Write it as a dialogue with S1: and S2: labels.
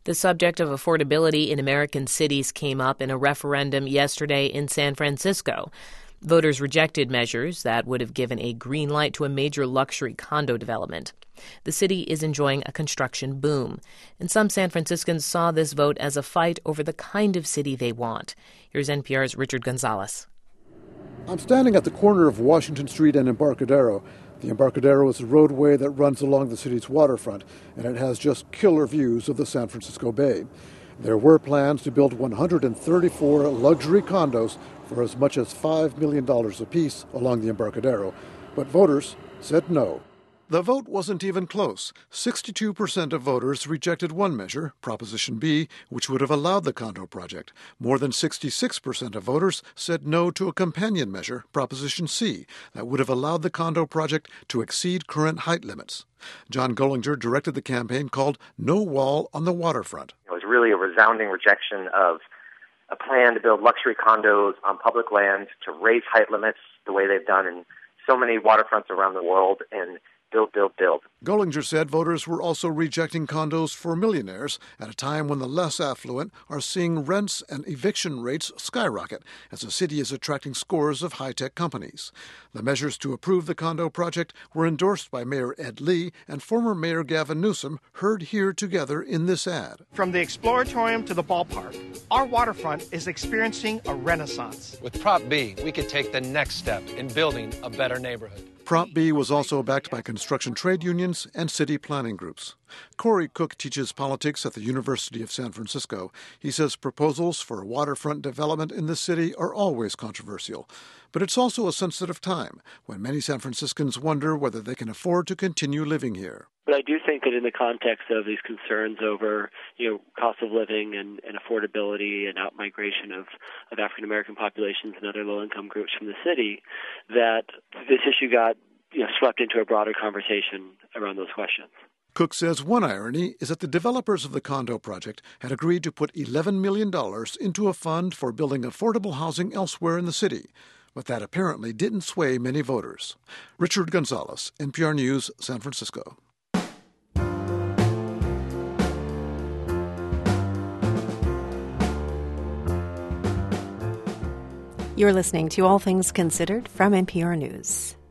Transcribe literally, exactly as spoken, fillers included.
S1: The subject of affordability in American cities came up in a referendum yesterday in San Francisco. Voters rejected measures that would have given a green light to a major luxury condo development. The city is enjoying a construction boom, and some San Franciscans saw this vote as a fight over the kind of city they want. Here's N P R's Richard Gonzalez.
S2: I'm standing at the corner of Washington Street and Embarcadero. The Embarcadero is a roadway that runs along the city's waterfront, and it has just killer views of the San Francisco Bay. There were plans to build one hundred thirty-four luxury condos for as much as five million dollars apiece along the Embarcadero, but voters said no. The vote wasn't even close. sixty-two percent of voters rejected one measure, Proposition B, which would have allowed the condo project. More than sixty-six percent of voters said no to a companion measure, Proposition C, that would have allowed the condo project to exceed current height limits. John Gollinger directed the campaign called No Wall on the Waterfront.
S3: It was really a resounding rejection of a plan to build luxury condos on public land, to raise height limits the way they've done in so many waterfronts around the world, and build, build, build.
S2: Gollinger said voters were also rejecting condos for millionaires at a time when the less affluent are seeing rents and eviction rates skyrocket as the city is attracting scores of high-tech companies. The measures to approve the condo project were endorsed by Mayor Ed Lee and former Mayor Gavin Newsom, heard here together in this ad.
S4: From the Exploratorium to the ballpark, our waterfront is experiencing a renaissance.
S5: With Prop B, we could take the next step in building a better neighborhood.
S2: Prop B was also backed by construction trade unions and city planning groups. Corey Cook teaches politics at the University of San Francisco. He says proposals for waterfront development in the city are always controversial. But it's also a sensitive time when many San Franciscans wonder whether they can afford to continue living here.
S6: But I do think that in the context of these concerns over, you know, cost of living and, and affordability and outmigration of, of African-American populations and other low-income groups from the city, that this issue got, you know, swept into a broader conversation around those questions.
S2: Cook says one irony is that the developers of the condo project had agreed to put eleven million dollars into a fund for building affordable housing elsewhere in the city, but that apparently didn't sway many voters. Richard Gonzalez, N P R News, San Francisco.
S7: You're listening to All Things Considered from N P R News.